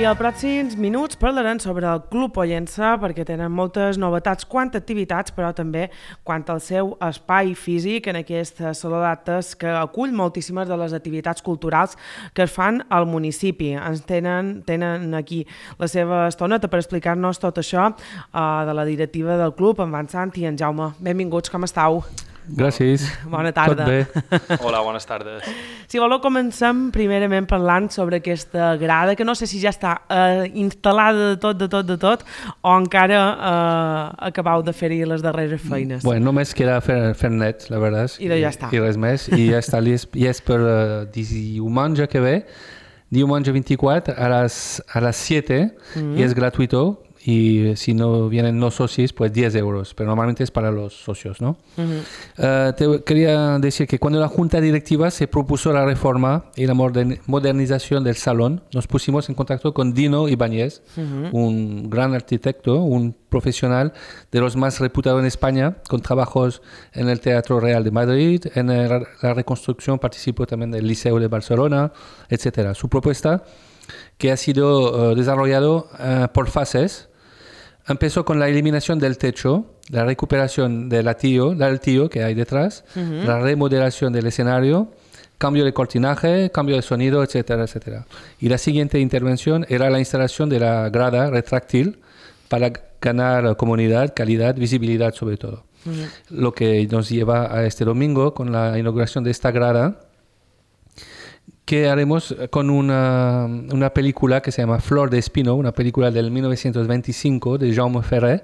els pròxims minuts parlarem sobre el Club Pollença perquè tenen moltes novetats quant a activitats, però també quant al seu espai físic en aquest saló d'actes que acull moltíssimes de les activitats culturals que es fan al municipi. Ens tenen aquí la seva estoneta per explicar-nos tot això de la directiva del club, en Santi i en Jaume. Benvinguts, com estàu? Gràcies. Bona tarda. Tot bé. Hola, bones tardes. Si voleu, comencem primerament parlant sobre aquesta grada, que no sé si ja està instal·lada de tot, o encara acabeu de fer-hi les darreres feines. Bueno, només queda fer net, la veritat. I ja està. I res més. I ja està list. I és per diumenge que ve, diumenge 24 a las 7, y es gratuito. Y si no vienen los socios, pues 10 euros, pero normalmente es para los socios, ¿no? Te quería decir que cuando la Junta Directiva se propuso la reforma y la modernización del salón, nos pusimos en contacto con Dino Ibáñez, un gran arquitecto, un profesional de los más reputados en España, con trabajos en el Teatro Real de Madrid, en la reconstrucción participó también del Liceo de Barcelona, etc. Su propuesta, que ha sido desarrollado por fases, empezó con la eliminación del techo, la recuperación del altillo que hay detrás, la remodelación del escenario, cambio de cortinaje, cambio de sonido, etcétera, etcétera. Y la siguiente intervención era la instalación de la grada retráctil para ganar comodidad, calidad, visibilidad sobre todo. Lo que nos lleva a este domingo con la inauguración de esta grada, que haremos con una película que se llama Flor de Espino, una película del 1925 de Jaume Ferrer.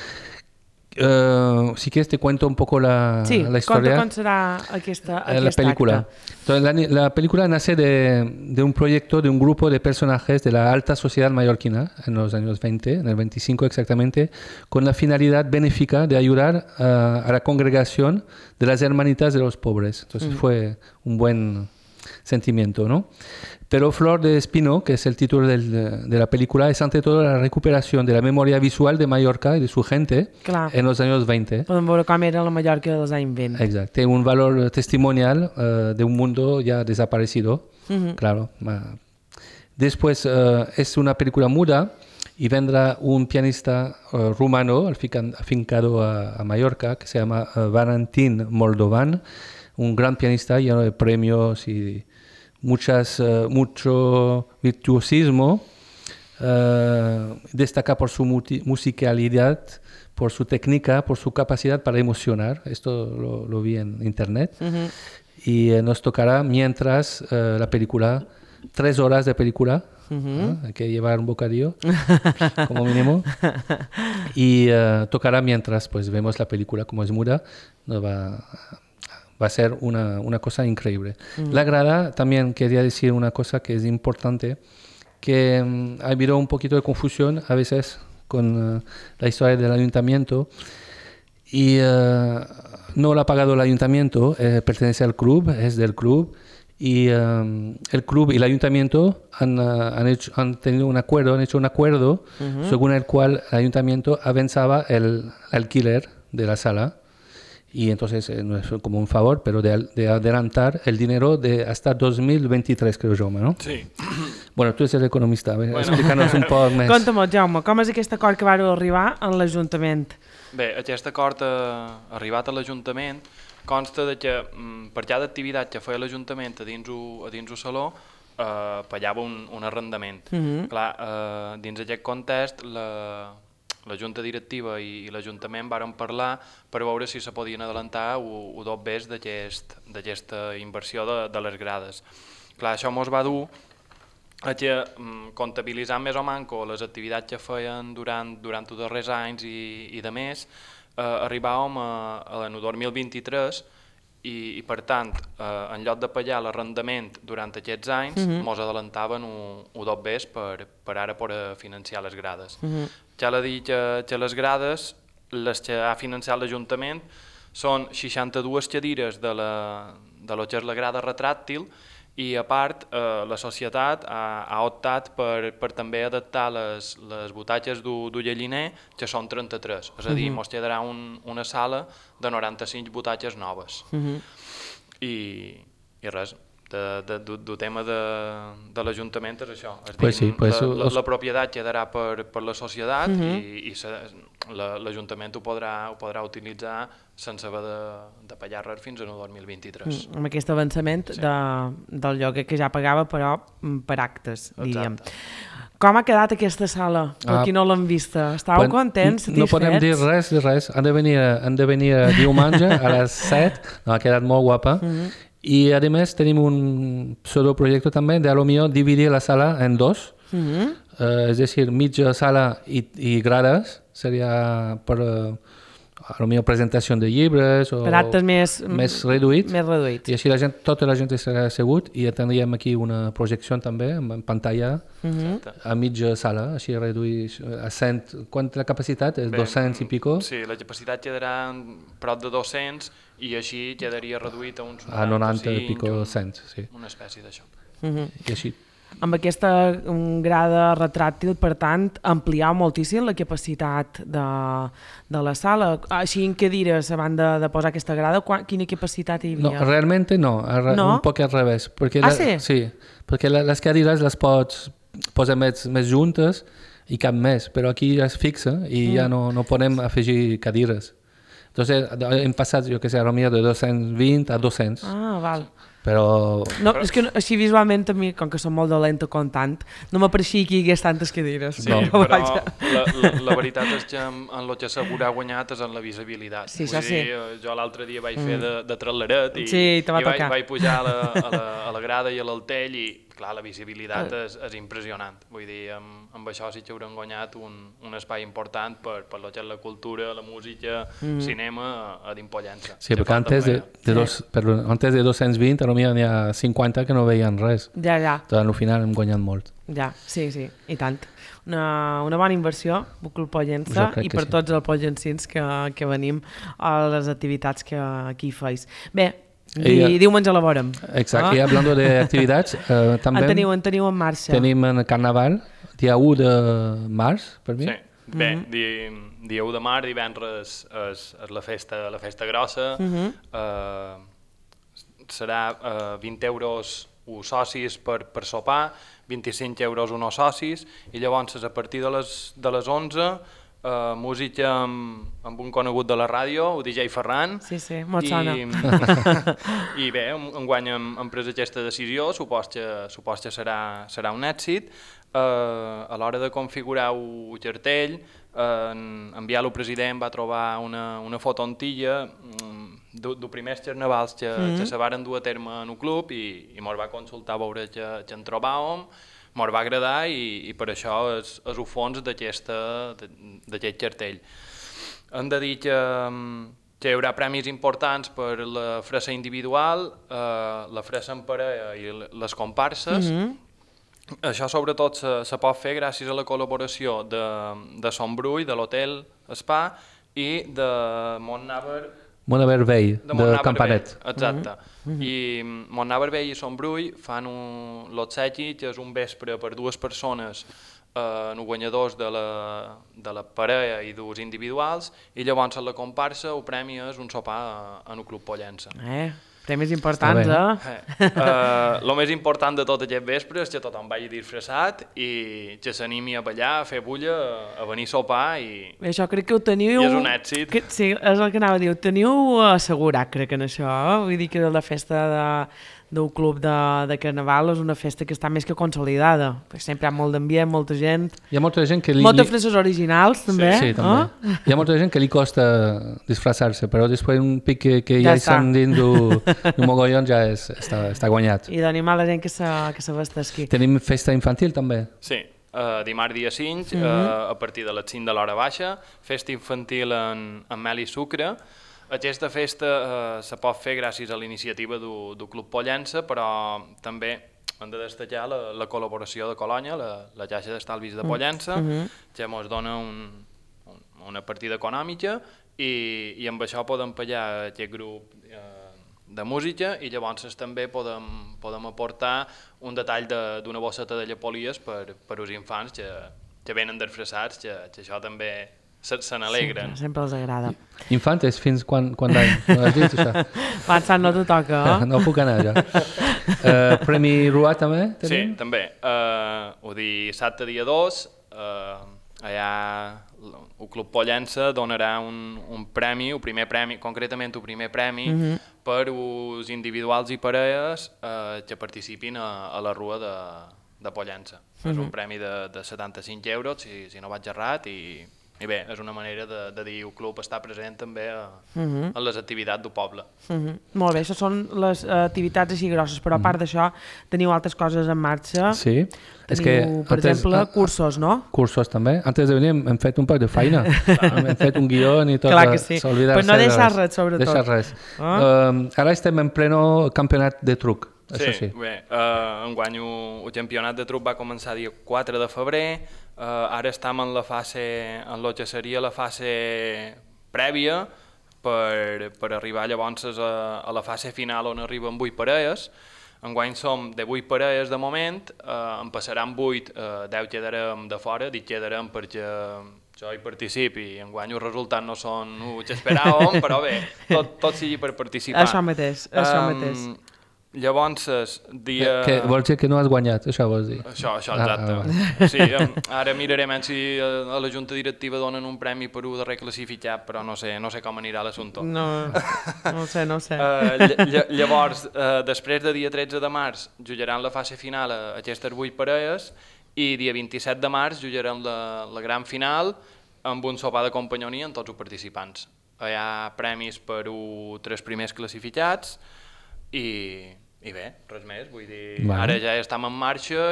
Si quieres te cuento un poco la historia. Sí, com serà aquesta la película. Entonces, la película nace de un proyecto de un grupo de personajes de la alta sociedad mallorquina en los años 20, en el 25 exactamente, con la finalidad benéfica de ayudar a la congregación de las hermanitas de los pobres. Entonces fue un buen sentimiento, ¿no? Pero Flor de Espino, que es el título de la película, es ante todo la recuperación de la memoria visual de Mallorca y de su gente en los años 20. Podem veure com era la Mallorca dels anys 20. Exacto, tiene un valor testimonial de un mundo ya desaparecido, claro. Después es una película muda y vendrá un pianista rumano afincado a Mallorca que se llama Valentin Moldovan, un gran pianista lleno de premios y mucho virtuosismo. Destaca por su musicalidad, por su técnica, por su capacidad para emocionar. Esto lo vi en internet. Y nos tocará mientras la película, 3 horas de película. Hay que llevar un bocadillo como mínimo. Y tocará mientras pues vemos la película, como es muda, nos va a ser una cosa increíble. La grada, también quería decir una cosa que es importante, que ha habido un poquito de confusión a veces con la historia del ayuntamiento y no lo ha pagado el ayuntamiento, pertenece al club, es del club, y el club y el ayuntamiento han tenido un acuerdo, han hecho un acuerdo según el cual el ayuntamiento avanzaba el alquiler de la sala. Y entonces no es como un favor, pero de adelantar el dinero de hasta 2023, creo yo, ¿no? Sí. Bueno, tu ets economista, explícanos un poc més. Conta'm, Jaume, com és aquest acord que vareu arribar en l'Ajuntament? Bé, aquest acord arribat a l'Ajuntament consta de que per cada activitat que feia l'Ajuntament a dins el saló pagava un arrendament. Clar, dins aquest context la Junta Directiva i l'Ajuntament varen parlar per veure si se podien adelantar o 2 bes d'aquesta inversió de les grades. Clar, això ens va dur a que, comptabilitzant més o manco les activitats que feien durant els darrers anys i de més, arribàvem a l'any 2023 i per tant, en lloc de pagar l'arrendament durant aquests anys, ens adelantaven un 2 bes per ara per financiar les grades. Cal dir que les grades, les que ha financiat l'Ajuntament, són 62 cadires de lo que és la grada retràctil i a part la societat ha optat per també adaptar les butaques d'Ullalliner, que són 33, és a dir, ens quedarà una sala de 95 butaques noves. I res, del tema de l'Ajuntament és això. Pues sí, pues la propietat quedarà per la societat i l'Ajuntament ho podrà utilitzar sense haver de pagar res fins al 2023. Amb aquest avançament del lloguer que ja pagava, però per actes, diríem. Com ha quedat aquesta sala? Per qui no l'han vista? Estàveu contents, satisfets? No podem dir res. Han de venir diumenge a les 7. Ha quedat molt guapa. I a més tenim un pseudoproyecto també de a lo millor dividir la sala en dos. És a dir, mitja sala i grades seria per a lo millor presentació de llibres o per actes més reduït. Més I així tota la gent estarà assegut i tindríem aquí una projecció també en pantalla a mitja sala, així reduir a 100. Quant la capacitat? És 200 i pico? Sí, la capacitat quedarà prop de 200 i així quedaria reduït a uns 90 i pico 100, sí. Una espècie d'això. I així. Amb aquesta grada retràctil, per tant, ampliar moltíssim la capacitat de la sala. Així en cadires, abans de posar aquesta grada, quina capacitat hi havia? No, realment no, un poc al revés. Perquè sí? Sí, perquè les cadires les pots posar més juntes i cap més, però aquí ja es fixa i ja no podem afegir cadires. Entonces, hem passat, jo que sé, a lo millor de 220 a 200. Ah, val. Però... No, és que així visualment a mi, com que som molt dolenta comptant, no m'apareixia que hi hagués tantes cadires. Sí, però la veritat és que en el que s'haurà guanyat és en la visibilitat. Sí, això sí. Jo l'altre dia vaig fer de traitleret i vaig pujar a la grada i a l'altell i clar, la visibilitat és impressionant. Vull dir, amb això sí que haurem guanyat un espai important per lo que és la cultura, la música, cinema a dins Pollença. Sí, perquè antes de 220 potser n'hi ha 50 que no veien res. Ja. Tot al final hem guanyat molt. Ja, sí, i tant. Una bona inversió per Club Pollença i per tots els pollencins que venim a les activitats que aquí feis. Bé, diumenge elaborem. Exacte, i hablando de activitats, també en teniu en marxa. Tenim en Carnaval, dia 1 de març, per mi. Sí. Bé, dia 1 de març, divendres és la festa grossa, serà 20 euros uns socis per sopar, 25 euros uns socis, i llavors a partir de les 11 música amb un conegut de la ràdio, el DJ Ferran. Sí, molt sona. I bé, enguany hem pres aquesta decisió, supos que serà un èxit. A l'hora de configurar el cartell, enviar-lo al president va trobar una fotontilla dels primers carnavals que se varen dur a terme en el club i mos va consultar a veure què en trobàvem, mos va agradar i per això és el fons d'aquest cartell. Hem de dir que hi haurà premis importants per la fressa individual, la fressa en parella i les comparses. Això sobretot se pot fer gràcies a la col·laboració de Sombrull, de l'Hotel Spa i de Montnaver Vell, de Campanet. Exacte. I Montnaver Vell i Sombrull fan l'obsequi, que és un vespre per dues persones, els guanyadors de la parella i dels individuals, i llavors a la comparsa el premi és un sopar en el Club Pollença. Premis importants, El més important de tot aquest vespre és que tothom vagi disfressat i que s'animi a ballar, a fer bulla, a venir a sopar i... Això crec que ho teniu... I és un èxit. Sí, és el que anava a dir, ho teniu assegurat, crec, en això. Vull dir que la festa del club de Carnaval és una festa que està més que consolidada. Sempre hi ha molt d'ambient, molta gent... Hi ha molta gent que moltes fresses originals, també. Sí, també. Hi ha molta gent que li costa disfressar-se, però després un pic que ja estan dins d'un mogollon ja està guanyat. I d'animar la gent que se vestesqui. Tenim festa infantil, també? Sí. Dimarts dia 5, a partir de les 5 de l'hora baixa, festa infantil en mel i sucre. Aquesta festa se pot fer gràcies a la iniciativa del Club Pollença, però també hem de destacar la col·laboració de Colònia, la Caixa d'Estalvis de Pollença, que ens dona una partida econòmica i amb això podem pagar aquest grup de música i llavors també podem aportar un detall d'una bosseta de llepolies per als infants que venen disfressats, que això també se n'alegren. Sempre els agrada. Infantes, fins quan d'any? No has dit això? Pensant, no te toca, No puc anar, ja. Premi Ruà, també? Sí, també. Ho dissabte dia 2, allà el Club Pollença donarà un premi, el primer premi, concretament el primer premi, per uns individuals i parelles que participin a la Rua de Pollença. És un premi de 75 euros, si no vaig errat, i bé, és una manera de dir el club està present també a les activitats del poble. Molt bé, això són les activitats així grosses, però a part d'això teniu altres coses en marxa. Sí. Teniu, per exemple, cursos, no? Cursos també. Antes de venir hem fet un poc de feina. Hem fet un guió i tot. Clar que sí, però no deixar res, sobretot. Deixar res. Ara estem en pleno campionat de truc. Sí, bé, enguany el campionat de truc va començar dia 4 de febrer, ara estem en el que seria la fase prèvia per arribar llavors a la fase final on arriben 8 parelles. Enguany som de 8 parelles de moment, en passaran 8, 10 quedarem de fora, dic quedarem perquè jo hi participi i enguany els resultats no són els que esperàvem, però bé, tot sigui per participar. Això mateix. Llavors, dia... Vols dir que no has guanyat, això vols dir? Això, exacte. Sí, ara mirarem si a la Junta Directiva donen un premi per un darrer classificat, però no sé com anirà l'assumpte. No sé. Llavors, després de dia 13 de març, jugaran la fase final a aquestes 8 parelles i dia 27 de març jugarem la gran final amb un sopar de companyonia amb tots els participants. Hi ha premis per els 3 primers classificats i bé, res més, vull dir, ara ja estem en marxa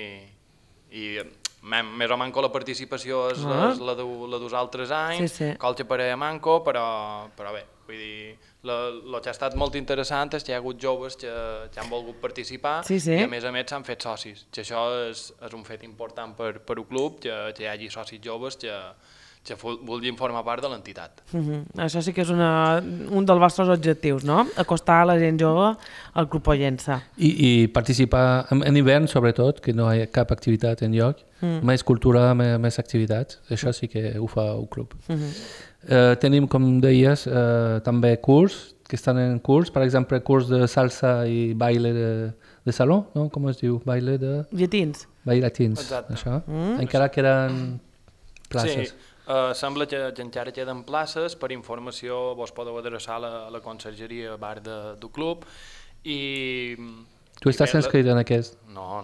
i més o manco la participació és la dels altres anys, qualque parella manco, però bé, vull dir, el que ha estat molt interessant és que hi ha hagut joves que han volgut participar i a més s'han fet socis, que això és un fet important per el club, que hi hagi socis joves que vulguin formar part de l'entitat. Això sí que és un dels vostres objectius, no? Acostar la gent jove al Club Pollença. I participar en hivern, sobretot, que no hi ha cap activitat en lloc, més cultura, més activitats, això sí que ho fa el club. Tenim, com deies, també curs, que estan en curs, per exemple, curs de salsa i baile de saló, no? Com es diu? Baile de... Llatins. Bailatins, això. Encara queden places. Sí. Sembla que encara queden places. Per informació vos podeu adreçar a la consergeria bar del club i... Tu estàs inscrit en aquest? No.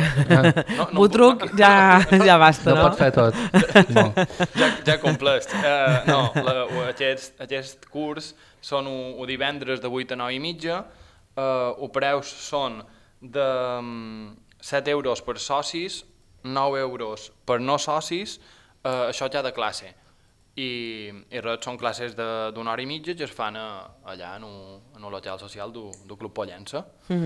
Butruc ja basta, no? No pot fer tot. Ja complest. No, aquest curs són un divendres de 8 a 9 i mitja. Els preus són de 7 euros per socis, 9 euros per no socis, això ja de classe. I res, són classes d'una hora i mitja que es fan allà en l'hotel social del Club Pollença.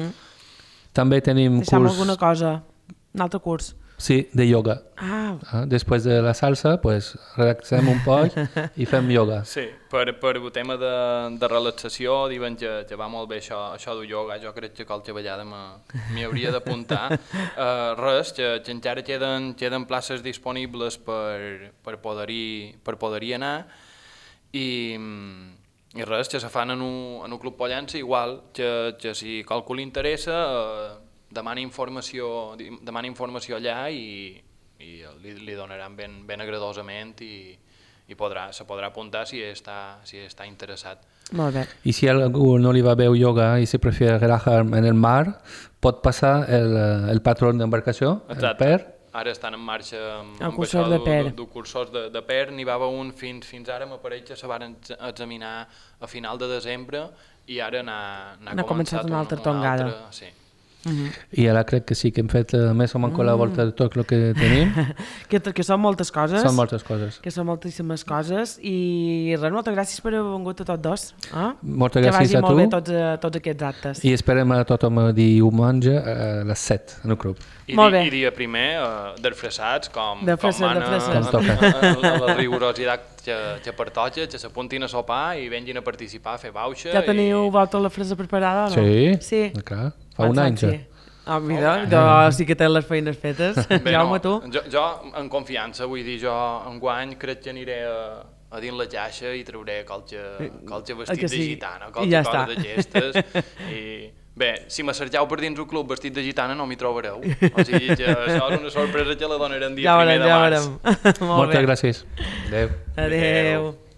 També tenim Deixem curs... alguna cosa, un altre curs. Sí, de yoga. Després de la salsa, pues, relaxem un poc i fem yoga. Sí, per el tema de relaxació, diuen que va molt bé això del yoga, jo crec que qualque vegada m'hi hauria d'apuntar. Res, que encara queden places disponibles per poder-hi anar i res, que se fan en un Club Pollença, igual que si qualcú li interessa... demana informació allà i li donaran ben agradosament i se podrà apuntar si està interessat. Molt bé. I si a algú no li va bé el yoga i se prefiere relajar en el mar, pot passar el patrón d'embarcació, el PER. Ara estan en marxa amb cursos de PER. Cursos de PER. N'hi va haver un fins ara, m'apareix que se van examinar a final de desembre i ara n'ha començat una altra tongada. Sí. I ara crec que sí que hem fet més o menys la volta de tot el que tenim. que són moltes coses. Són moltes coses. Que són moltíssimes coses i res, moltes gràcies per haver vengut a tots dos. Moltes gràcies a tu. Que vagi molt bé tots aquests actes. I esperem a tothom diumenge a les 7 en el club. I dia primer desfressats com mana la rigorositat que pertoca, que s'apuntin a sopar i vengin a participar, a fer bauxa. Ja teniu volta la fresa preparada o no? Sí, clar. Fa un any ja. Mira, jo sí que tens les feines fetes. Bé, Jaume, tu? Jo, en confiança, vull dir, jo enguany crec que aniré a dins la caixa i trauré qualque vestit de gitana, qualque cosa d'aquestes. I bé, si me cercau per dins un club vestit de gitana no m'hi trobareu. O sigui que això és una sorpresa que la donarem dia primer de març. Ja veurem. Moltes gràcies. Adéu. Adéu.